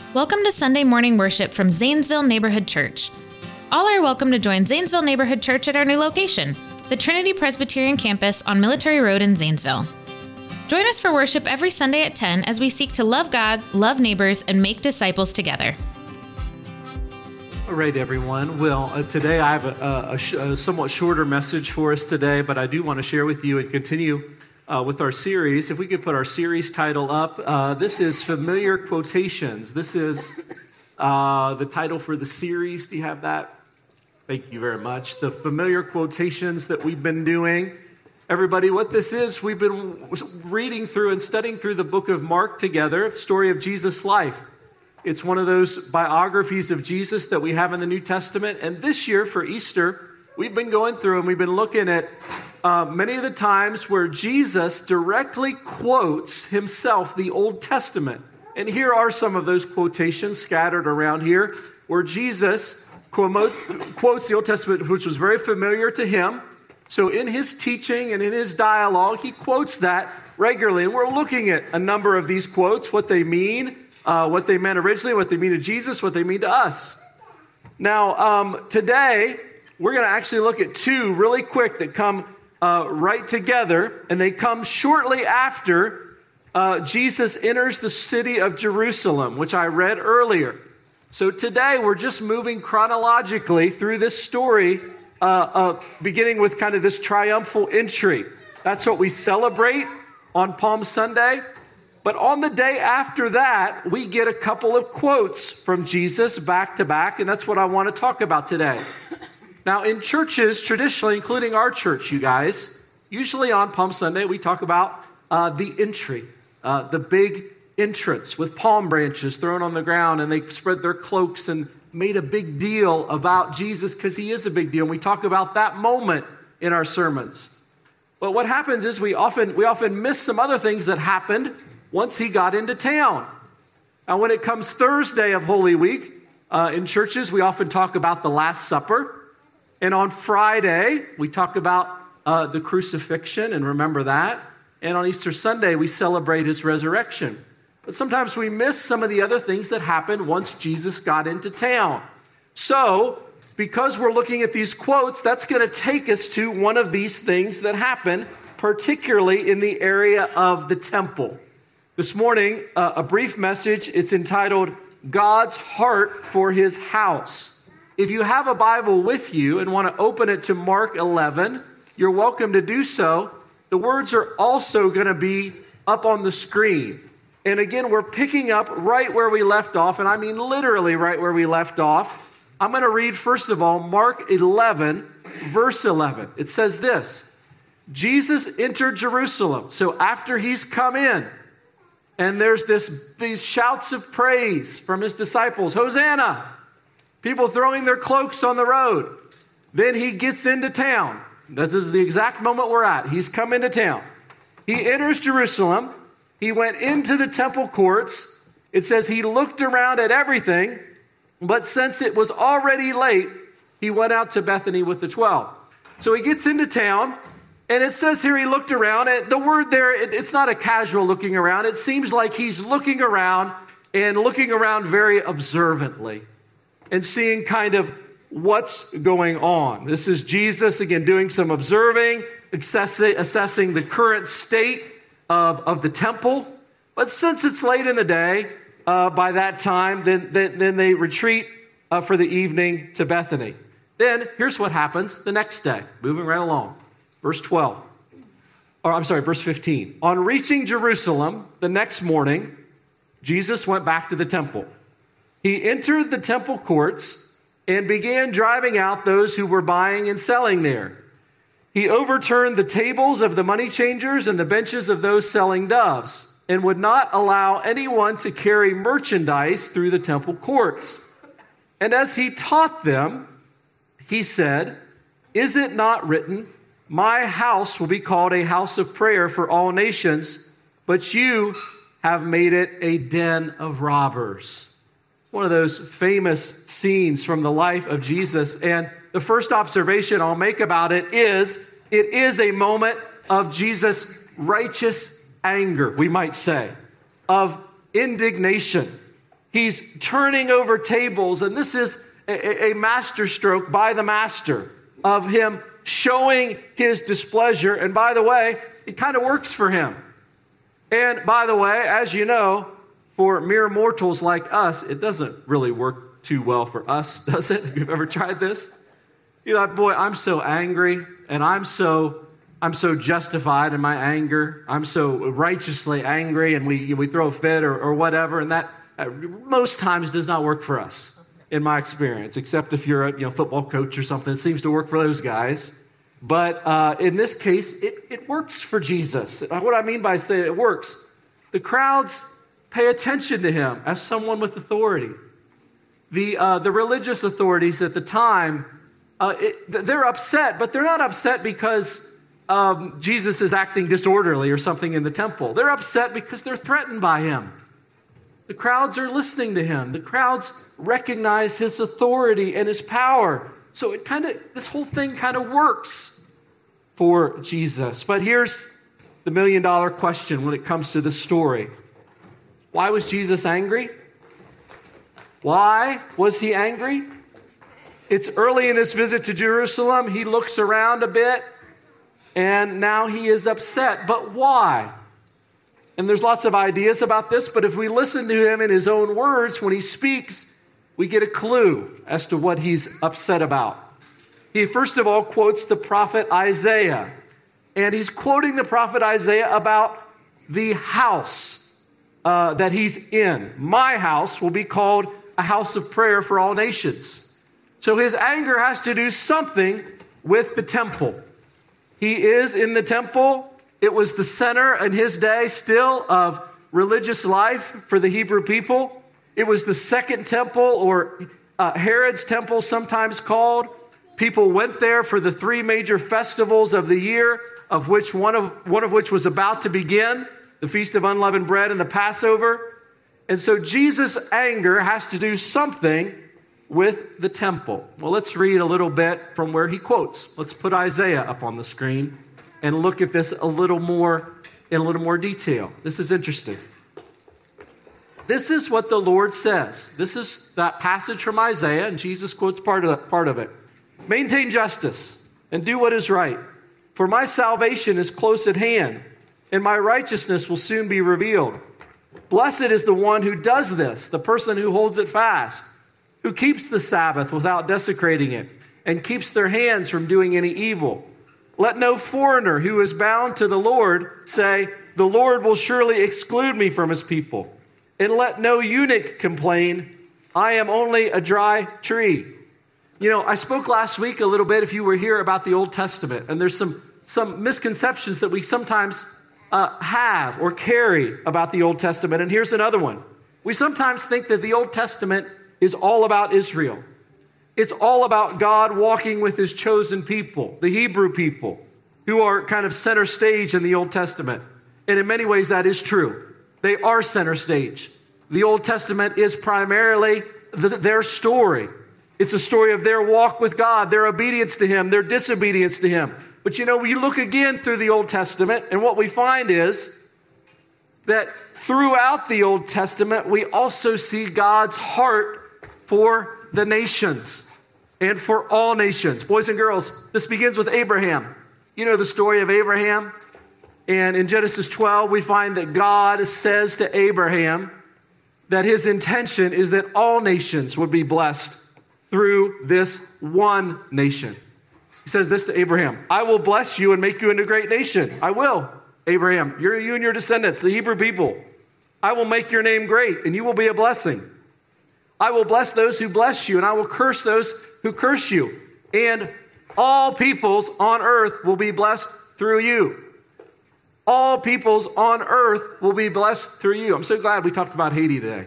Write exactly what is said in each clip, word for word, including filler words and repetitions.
Welcome to Sunday morning worship from Zanesville Neighborhood Church. All are welcome to join Zanesville Neighborhood Church at our new location, the Trinity Presbyterian Campus on Military Road in Zanesville. Join us for worship every Sunday at ten as we seek to love God, love neighbors, and make disciples together. All right, everyone. Well, uh, today I have a, a, sh- a somewhat shorter message for us today, but I do want to share with you and continue uh, with our series. If we could put our series title up, uh, this is Familiar Quotations. This is uh, the title for the series. Do you have that? Thank you very much. The familiar quotations that we've been doing. Everybody, what this is, we've been reading through and studying through the book of Mark together, the story of Jesus' life. It's one of those biographies of Jesus that we have in the New Testament. And this year for Easter, we've been going through and we've been looking at uh, many of the times where Jesus directly quotes himself the Old Testament. And here are some of those quotations scattered around here where Jesus quotes the Old Testament, which was very familiar to him. So in his teaching and in his dialogue, he quotes that regularly. And we're looking at a number of these quotes, what they mean, uh, what they meant originally, what they mean to Jesus, what they mean to us. Now, um, today, we're going to actually look at two really quick that come uh, right together. And they come shortly after uh, Jesus enters the city of Jerusalem, which I read earlier. So today, we're just moving chronologically through this story, uh, uh, beginning with kind of this triumphal entry. That's what we celebrate on Palm Sunday. But on the day after that, we get a couple of quotes from Jesus back to back, and that's what I want to talk about today. Now, in churches, traditionally, including our church, you guys, usually on Palm Sunday, we talk about uh, the entry, uh, the big entrance with palm branches thrown on the ground, and they spread their cloaks and made a big deal about Jesus because he is a big deal. And we talk about that moment in our sermons. But what happens is we often we often miss some other things that happened once he got into town. Now, when it comes Thursday of Holy Week, uh, in churches, we often talk about the Last Supper. And on Friday, we talk about uh, the crucifixion and remember that. And on Easter Sunday, we celebrate his resurrection. But sometimes we miss some of the other things that happened once Jesus got into town. So, because we're looking at these quotes, that's going to take us to one of these things that happened, particularly in the area of the temple. This morning, uh, a brief message. It's entitled, God's Heart for His House. If you have a Bible with you and want to open it to Mark eleven, you're welcome to do so. The words are also going to be up on the screen. And again, we're picking up right where we left off, and I mean literally right where we left off. I'm going to read, first of all, Mark eleven, verse eleven. It says this, Jesus entered Jerusalem. So after he's come in, and there's this these shouts of praise from his disciples, Hosanna, people throwing their cloaks on the road. Then he gets into town. This is the exact moment we're at. He's come into town. He enters Jerusalem. He went into the temple courts. It says he looked around at everything, but since it was already late, he went out to Bethany with the twelve. So he gets into town, and it says here he looked around. And the word there, it, it's not a casual looking around. It seems like he's looking around and looking around very observantly and seeing kind of what's going on. This is Jesus, again, doing some observing, assessing, assessing the current state Of, of the temple. But since it's late in the day, uh, by that time, then, then, then they retreat uh, for the evening to Bethany. Then here's what happens the next day, moving right along. Verse twelve, or I'm sorry, verse fifteen. On reaching Jerusalem the next morning, Jesus went back to the temple. He entered the temple courts and began driving out those who were buying and selling there. He overturned the tables of the money changers and the benches of those selling doves, and would not allow anyone to carry merchandise through the temple courts. And as he taught them, he said, "Is it not written, my house will be called a house of prayer for all nations, but you have made it a den of robbers?" One of those famous scenes from the life of Jesus. And the first observation I'll make about it is, it is a moment of Jesus' righteous anger, we might say, of indignation. He's turning over tables, and this is a, a masterstroke by the master of him showing his displeasure. And by the way, it kind of works for him. And by the way, as you know, for mere mortals like us, it doesn't really work too well for us, does it? If you've ever tried this, you're like, boy, I'm so angry, and I'm so I'm so justified in my anger. I'm so righteously angry, and we we throw a fit or, or whatever, and that uh, most times does not work for us, in my experience, except if you're a you know football coach or something. It seems to work for those guys. But uh, in this case, it, it works for Jesus. What I mean by saying it works, the crowds pay attention to him as someone with authority. The uh, the religious authorities at the time, uh, it, they're upset, but they're not upset because um, Jesus is acting disorderly or something in the temple. They're upset because they're threatened by him. The crowds are listening to him. The crowds recognize his authority and his power. So it kind of, this whole thing kind of works for Jesus. But here's the million dollar question when it comes to this story. Why was Jesus angry? Why was he angry? It's early in his visit to Jerusalem. He looks around a bit, and now he is upset. But why? And there's lots of ideas about this, but if we listen to him in his own words when he speaks, we get a clue as to what he's upset about. He first of all quotes the prophet Isaiah, and he's quoting the prophet Isaiah about the house uh, that he's in. My house will be called a house of prayer for all nations. So his anger has to do something with the temple. He is in the temple. It was the center in his day still of religious life for the Hebrew people. It was the second temple, or uh, Herod's temple sometimes called. People went there for the three major festivals of the year, of which one of, one of which was about to begin, the Feast of Unleavened Bread and the Passover. And so Jesus' anger has to do something with the temple. Well, let's read a little bit from where he quotes. Let's put Isaiah up on the screen and look at this a little more in a little more detail. This is interesting. This is what the Lord says. This is that passage from Isaiah, and Jesus quotes part of, part of it. Maintain justice and do what is right, for my salvation is close at hand, and my righteousness will soon be revealed. Blessed is the one who does this, the person who holds it fast, who keeps the Sabbath without desecrating it, and keeps their hands from doing any evil. Let no foreigner who is bound to the Lord say, the Lord will surely exclude me from his people. And let no eunuch complain, I am only a dry tree. You know, I spoke last week a little bit, if you were here, about the Old Testament. And there's some, some misconceptions that we sometimes uh, have or carry about the Old Testament. And here's another one. We sometimes think that the Old Testament is all about Israel. It's all about God walking with his chosen people, the Hebrew people, who are kind of center stage in the Old Testament. And in many ways, that is true. They are center stage. The Old Testament is primarily the, their story. It's a story of their walk with God, their obedience to him, their disobedience to him. But you know, we look again through the Old Testament, and what we find is that throughout the Old Testament, we also see God's heart for the nations and for all nations. Boys and girls, this begins with Abraham. You know the story of Abraham. And in Genesis twelve, we find that God says to Abraham that his intention is that all nations would be blessed through this one nation. He says this to Abraham, I will bless you and make you into a great nation. I will, Abraham, you're you and your descendants, the Hebrew people. I will make your name great, and you will be a blessing. I will bless those who bless you, and I will curse those who curse you. And all peoples on earth will be blessed through you. All peoples on earth will be blessed through you. I'm so glad we talked about Haiti today.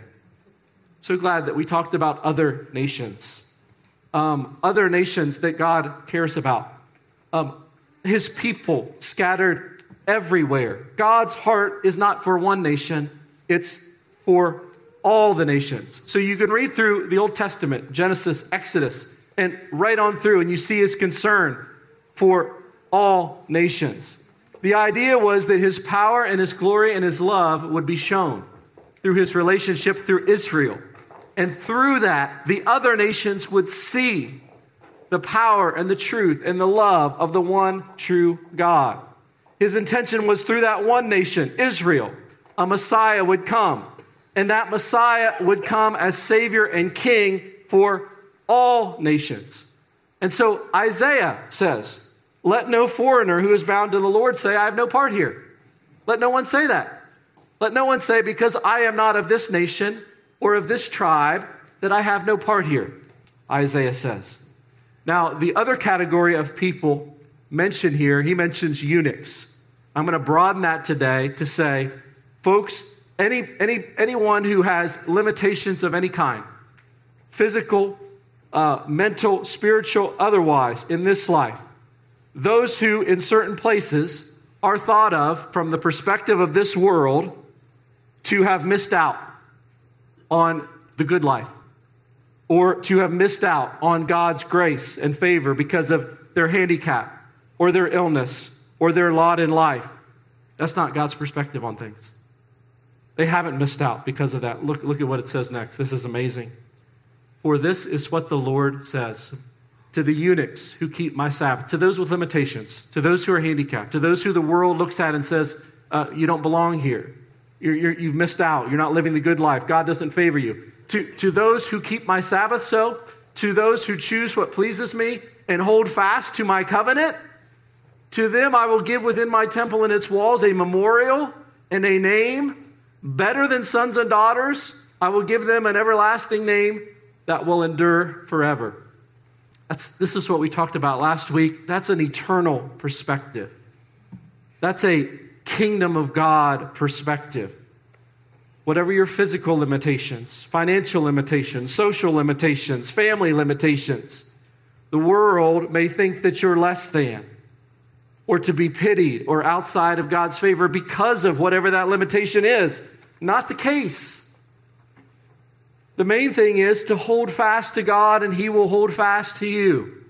So glad that we talked about other nations. Um, other nations that God cares about. Um, his people scattered everywhere. God's heart is not for one nation. It's for all the nations. So you can read through the Old Testament, Genesis, Exodus, and right on through, and you see his concern for all nations. The idea was that his power and his glory and his love would be shown through his relationship through Israel. And through that, the other nations would see the power and the truth and the love of the one true God. His intention was through that one nation, Israel, a Messiah would come. And that Messiah would come as Savior and King for all nations. And so Isaiah says, let no foreigner who is bound to the Lord say, I have no part here. Let no one say that. Let no one say, because I am not of this nation or of this tribe, that I have no part here, Isaiah says. Now, the other category of people mentioned here, he mentions eunuchs. I'm going to broaden that today to say, folks, any, any, anyone who has limitations of any kind, physical, uh, mental, spiritual, otherwise, in this life, those who in certain places are thought of from the perspective of this world to have missed out on the good life, or to have missed out on God's grace and favor because of their handicap or their illness or their lot in life. That's not God's perspective on things. They haven't missed out because of that. Look, look at what it says next. This is amazing. For this is what the Lord says to the eunuchs who keep my Sabbath, to those with limitations, to those who are handicapped, to those who the world looks at and says, uh, you don't belong here. You're, you're, you've missed out. You're not living the good life. God doesn't favor you. To, to those who keep my Sabbath, so to those who choose what pleases me and hold fast to my covenant, to them I will give within my temple and its walls a memorial and a name better than sons and daughters. I will give them an everlasting name that will endure forever. That's, this is what we talked about last week. That's an eternal perspective. That's a kingdom of God perspective. Whatever your physical limitations, financial limitations, social limitations, family limitations, the world may think that you're less than, or to be pitied, or outside of God's favor because of whatever that limitation is. Not the case. The main thing is to hold fast to God, and He will hold fast to you.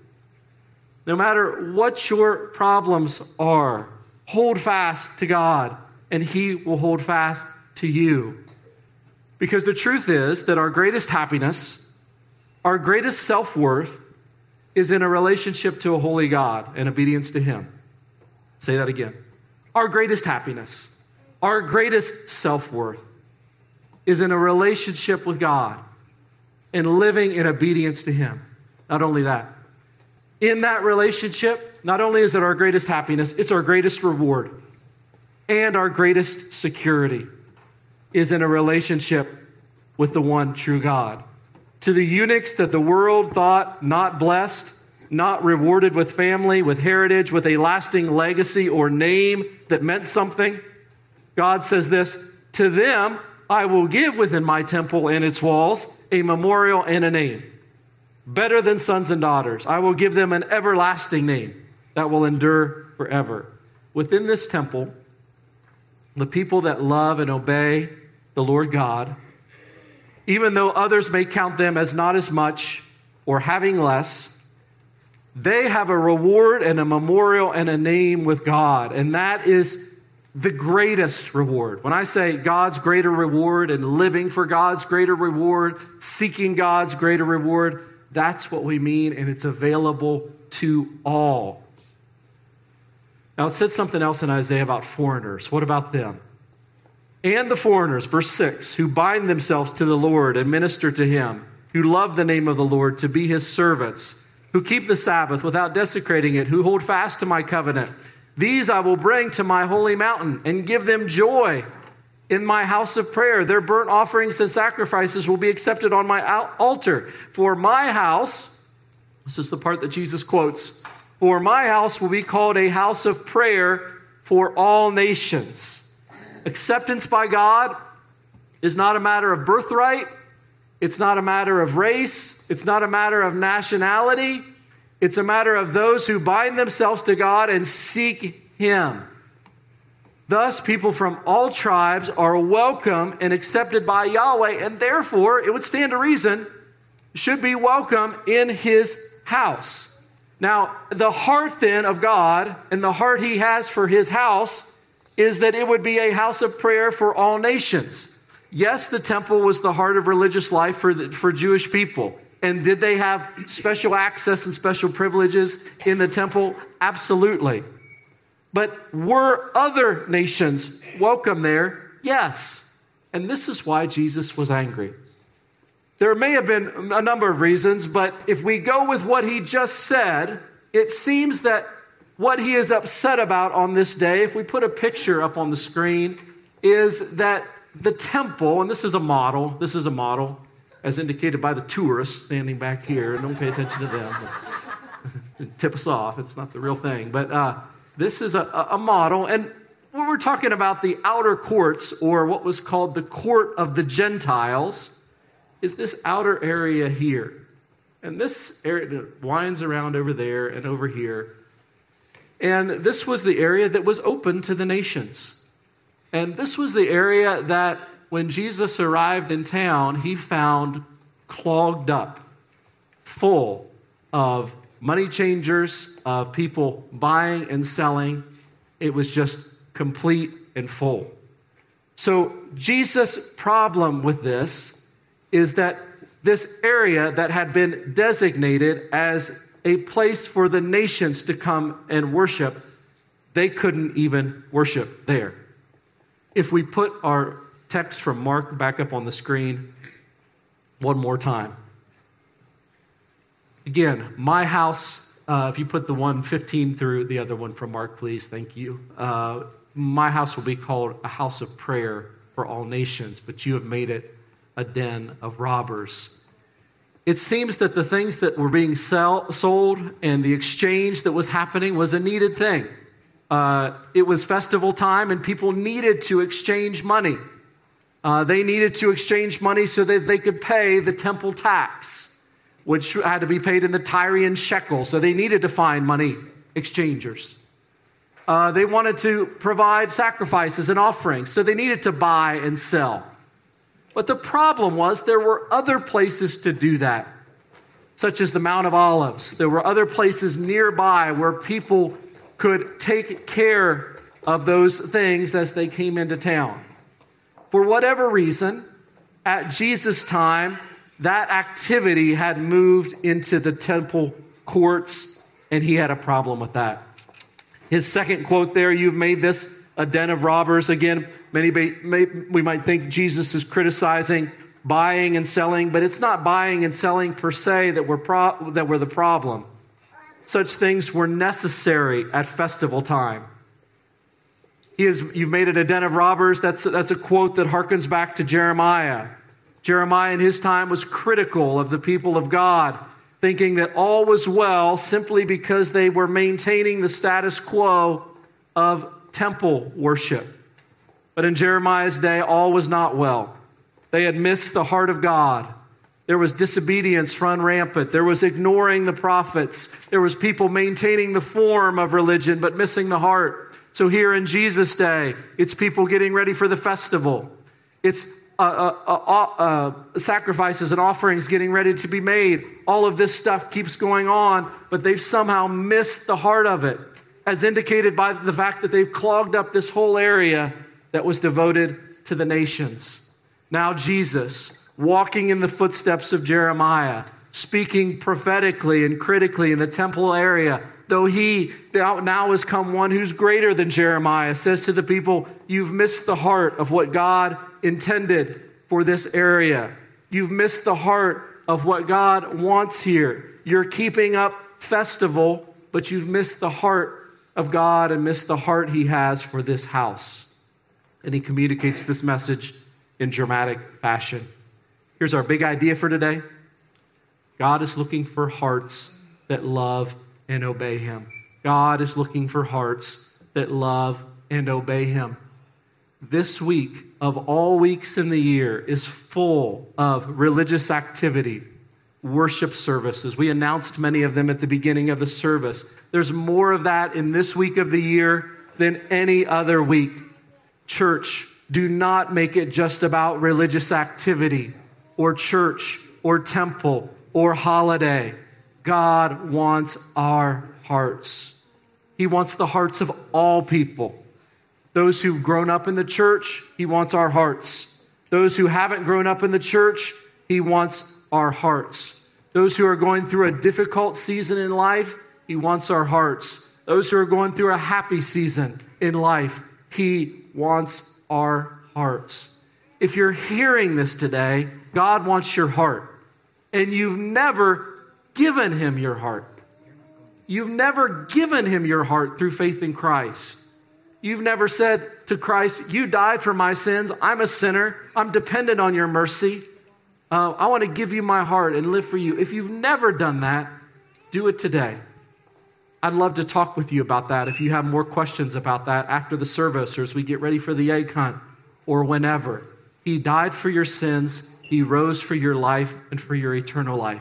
No matter what your problems are, hold fast to God, and He will hold fast to you. Because the truth is that our greatest happiness, our greatest self-worth is in a relationship to a holy God and obedience to Him. Say that again. Our greatest happiness, our greatest self-worth is in a relationship with God and living in obedience to Him. Not only that, in that relationship, not only is it our greatest happiness, it's our greatest reward and our greatest security is in a relationship with the one true God. To the eunuchs that the world thought not blessed, not rewarded with family, with heritage, with a lasting legacy or name that meant something, God says this, to them I will give within my temple and its walls a memorial and a name, better than sons and daughters. I will give them an everlasting name that will endure forever. Within this temple, the people that love and obey the Lord God, even though others may count them as not as much or having less, they have a reward and a memorial and a name with God. And that is the greatest reward. When I say God's greater reward and living for God's greater reward, seeking God's greater reward, that's what we mean, and it's available to all. Now, it said something else in Isaiah about foreigners. What about them? And the foreigners, verse six, who bind themselves to the Lord and minister to Him, who love the name of the Lord to be His servants, who keep the Sabbath without desecrating it, who hold fast to my covenant. These I will bring to my holy mountain and give them joy in my house of prayer. Their burnt offerings and sacrifices will be accepted on my altar. For my house, this is the part that Jesus quotes, for my house will be called a house of prayer for all nations. Acceptance by God is not a matter of birthright. It's not a matter of race. It's not a matter of nationality. It's a matter of those who bind themselves to God and seek Him. Thus, people from all tribes are welcome and accepted by Yahweh, and therefore, it would stand to reason, should be welcome in His house. Now, the heart then of God and the heart He has for His house is that it would be a house of prayer for all nations. Yes, the temple was the heart of religious life for, the, for Jewish people. And did they have special access and special privileges in the temple? Absolutely. But were other nations welcome there? Yes. And this is why Jesus was angry. There may have been a number of reasons, but if we go with what he just said, it seems that what he is upset about on this day, if we put a picture up on the screen, is that the temple, and this is a model, this is a model, as indicated by the tourists standing back here. Don't pay attention to them. Tip us off. It's not the real thing. But uh, this is a, a model. And when we're talking about the outer courts, or what was called the court of the Gentiles, is this outer area here. And this area winds around over there and over here. And this was the area that was open to the nations. And this was the area that when Jesus arrived in town, he found clogged up, full of money changers, of people buying and selling. It was just complete and full. So Jesus' problem with this is that this area that had been designated as a place for the nations to come and worship, they couldn't even worship there. If we put our text from Mark back up on the screen one more time. Again, my house, uh, if you put the one fifteen through the other one from Mark, please, thank you. Uh, my house will be called a house of prayer for all nations, but you have made it a den of robbers. It seems that the things that were being sell, sold and the exchange that was happening was a needed thing. Uh, it was festival time and people needed to exchange money. Uh, they needed to exchange money so that they could pay the temple tax, which had to be paid in the Tyrian shekel. So they needed to find money exchangers. Uh, they wanted to provide sacrifices and offerings, so they needed to buy and sell. But the problem was there were other places to do that, such as the Mount of Olives. There were other places nearby where people could take care of those things as they came into town. For whatever reason, at Jesus' time, that activity had moved into the temple courts, and he had a problem with that. His second quote there, "You've made this a den of robbers." Again, many may, we might think Jesus is criticizing buying and selling, but it's not buying and selling per se that were pro- that were the problem. Such things were necessary at festival time. He is, "You've made it a den of robbers." That's, that's a quote that harkens back to Jeremiah. Jeremiah in his time was critical of the people of God, thinking that all was well simply because they were maintaining the status quo of temple worship. But in Jeremiah's day, all was not well. They had missed the heart of God. There was disobedience run rampant. There was ignoring the prophets. There was people maintaining the form of religion but missing the heart. So here in Jesus' day, it's people getting ready for the festival. It's uh, uh, uh, uh, sacrifices and offerings getting ready to be made. All of this stuff keeps going on, but they've somehow missed the heart of it, as indicated by the fact that they've clogged up this whole area that was devoted to the nations. Now Jesus, walking in the footsteps of Jeremiah, speaking prophetically and critically in the temple area, though he now has come one who's greater than Jeremiah, says to the people, "You've missed the heart of what God intended for this area. You've missed the heart of what God wants here. You're keeping up festival, but you've missed the heart of God and missed the heart he has for this house." And he communicates this message in dramatic fashion. Here's our big idea for today. God is looking for hearts that love and obey him. God is looking for hearts that love and obey him. This week, of all weeks in the year, is full of religious activity, worship services. We announced many of them at the beginning of the service. There's more of that in this week of the year than any other week. Church, do not make it just about religious activity or church or temple or holiday. God wants our hearts. He wants the hearts of all people. Those who've grown up in the church, he wants our hearts. Those who haven't grown up in the church, he wants our hearts. Those who are going through a difficult season in life, he wants our hearts. Those who are going through a happy season in life, he wants our hearts. If you're hearing this today, God wants your heart, and you've never given him your heart. You've never given him your heart through faith in Christ. You've never said to Christ, you died for my sins. I'm a sinner. I'm dependent on your mercy. Uh, I want to give you my heart and live for you. If you've never done that, do it today. I'd love to talk with you about that. If you have more questions about that after the service or as we get ready for the egg hunt or whenever. He died for your sins. He rose for your life and for your eternal life.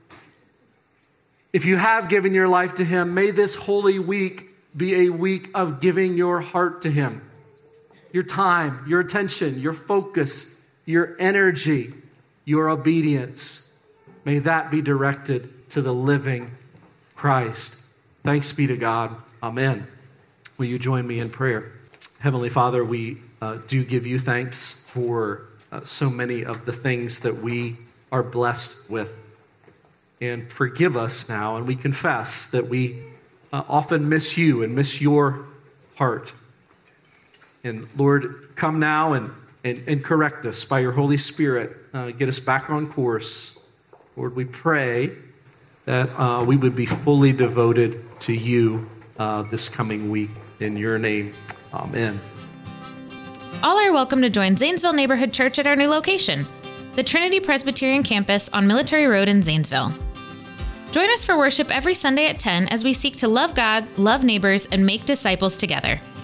If you have given your life to him, may this holy week be a week of giving your heart to him. Your time, your attention, your focus, your energy, your obedience. May that be directed to the living Christ. Thanks be to God. Amen. Will you join me in prayer? Heavenly Father, we uh, do give you thanks for uh, so many of the things that we are blessed with. And forgive us now, and we confess that we uh, often miss you and miss your heart. And Lord, come now and, and, and correct us by your Holy Spirit. Uh, get us back on course. Lord, we pray that uh, we would be fully devoted to you uh, this coming week. In your name, amen. All are welcome to join Zanesville Neighborhood Church at our new location, the Trinity Presbyterian Campus on Military Road in Zanesville. Join us for worship every Sunday at ten as we seek to love God, love neighbors, and make disciples together.